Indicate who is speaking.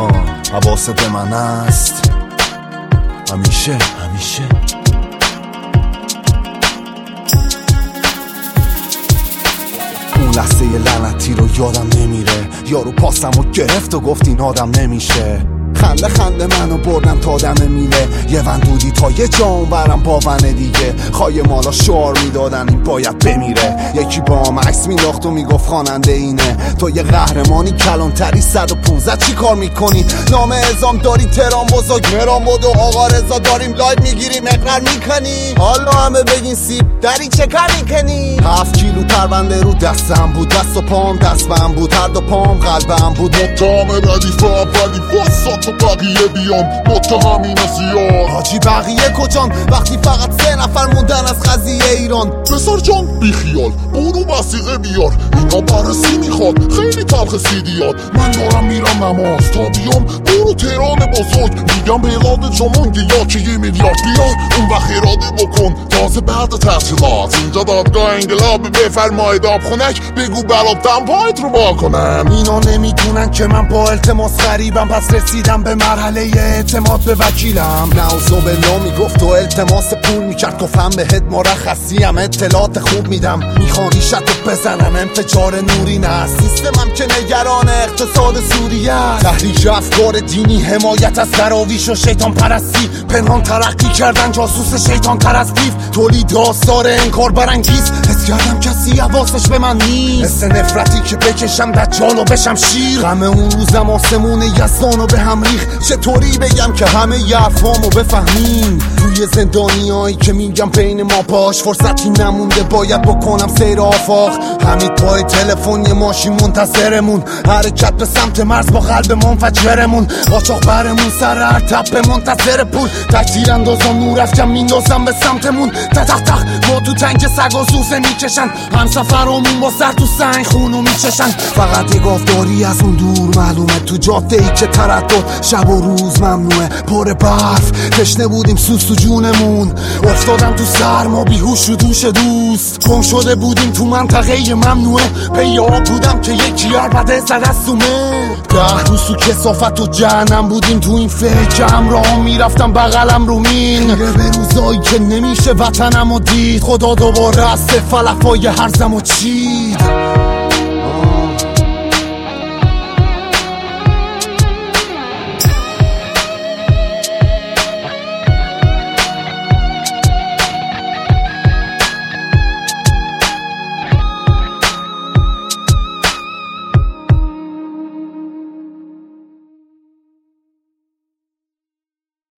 Speaker 1: حواست من است همیشه اون لحظه لعنتی رو یادم نمیره، یارو پاسمو گرفت و گفت این آدم نمیشه. خنده منو بردم تا دم میله، یه وندودی تا یه جام برم با ون دیگه. خواهی مالا شعار میدادن این باید بمیره. یکی با هم عکس مینداخت و میگفت خواننده اینه. تو یه قهرمانی کلانتری 115 چی کار میکنی؟ نام اعزام داری تهران بزرگ مرام بود و آقا رضا داریم لایو میگیریم اقرار میکنی. حالا همه بگین سیب داری چه کار میکنی؟ 7 کیلو پرونده رو دستم بود، دست و پام دست بهم بود، هر دو پام قلبم بود.
Speaker 2: متهم ردیف اولی واسات و بقیه بیان متهمین زیاد.
Speaker 1: حاجی بقیه کجان وقتی فقط 3 نفر موندن از قضیه ایران؟
Speaker 2: پسر جان بیخیال برو وثیقه بیار، اینا بررسی میخواد خیلی تلخ سیدیات. من دارم میرم نماز تا بیام، برو تهران بزرگ میگم به یاد جمونگ یا که 1 میلیارد بیار. اون وقت اراده بکن تازه بعد تحصیلات، اینجا دادگاه انقلاب بفرمایید آب خونک بگو بلابتم پایت رو با کنم.
Speaker 1: اینا نمیدونن که من با التماس غریبم، پس رسیدم به مرحله اعتماد به وکیلم. نعوذ بالله میگفت تو التماس پول میکرد، گفتم بهت مرخصی هم اطلاعات خوب میدم. میخوان ریشتو بزنن انفجار نوری نه، سیستمم که نگران اقتصاد سوریه. تحریک افکار دینی، حمایت از دراویش و شیطان پرستی، پنهان ترقی کردن جاسوس شیطان تر از دیو. تولید آثار انکار برانگیز، حس کردم کسی حواسش به من نیست. حس نفرتی که بکشم دجال و بشم شیر. غم اون روزم آسمون یزدانو به هم ریخ. چطوری بگم که همه ی حرفامو بفهمین؟ توی زندانیایی که میگم بین ما باش، فرصتی نمونده باید بکنم سیر آفاق. حمید پای تلفن یه ماشین منتظرمون، حرکت به سمت مرز با قلب منفجرمون. قاچاق برمون سر هر تپه منتظر پول، تکتیر اندازم نور افکن میندازم به سمتمون. تق ما تو تنگ سگ و زوزه میکشن، همسفرامون با سر تو سنگ خونو میچشن. فقط یه گاوداری از اون دور معلومه، تو جاده ای که تردد شب و روز ممنوعه. پر برف تشنه بودیم سوز تو جونمون، افتادم تو سرما بیهوش و دوش دوست. گم شده بودیم تو منطقه ممنوعه، پیاب بودم که یکی عربده زد از سومه. 10 روز تو کثافت و جهنم بودیم، تو این فکر همراه میرفتم بغلم رو مین. میره به روزایی که نمیشه وطنم و دید، خدا دوباره از فلفای هرزم و چید.